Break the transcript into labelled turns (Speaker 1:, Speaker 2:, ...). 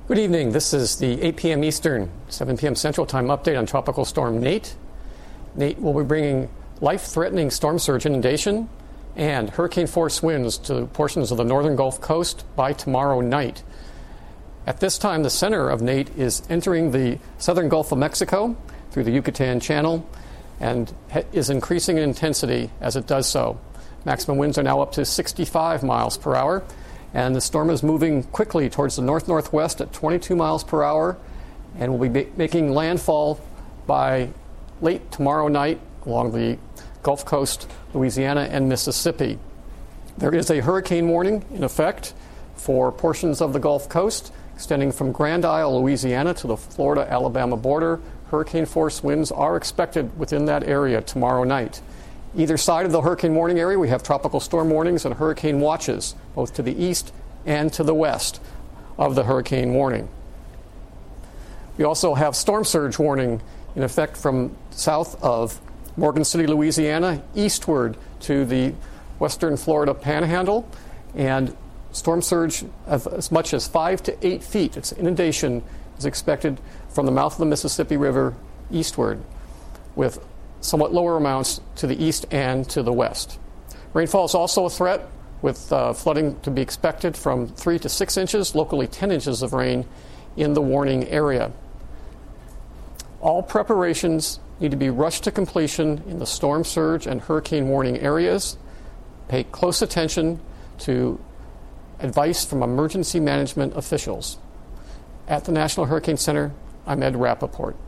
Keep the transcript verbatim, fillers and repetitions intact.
Speaker 1: Good evening. This is the eight p.m. Eastern, seven p.m. Central Time update on Tropical Storm Nate. Nate will be bringing life-threatening storm surge inundation and hurricane-force winds to portions of the northern Gulf Coast by tomorrow night. At this time, the center of Nate is entering the southern Gulf of Mexico through the Yucatan Channel and is increasing in intensity as it does so. Maximum winds are now up to sixty-five miles per hour, and the storm is moving quickly towards the north-northwest at twenty-two miles per hour and will be making landfall by late tomorrow night along the Gulf Coast, Louisiana, and Mississippi. There is a hurricane warning in effect for portions of the Gulf Coast, extending from Grand Isle, Louisiana, to the Florida-Alabama border. Hurricane-force winds are expected within that area tomorrow night. Either side of the hurricane warning area, we have tropical storm warnings and hurricane watches, both to the east and to the west of the hurricane warning. We also have storm surge warning in effect from south of Morgan City, Louisiana, eastward to the western Florida panhandle, and storm surge of as much as five to eight feet. Its inundation is expected from the mouth of the Mississippi River eastward, with somewhat lower amounts to the east and to the west. Rainfall is also a threat, with uh, flooding to be expected from three to six inches, locally ten inches of rain in the warning area. All preparations need to be rushed to completion in the storm surge and hurricane warning areas. Pay close attention to advice from emergency management officials. At the National Hurricane Center, I'm Ed Rappaport.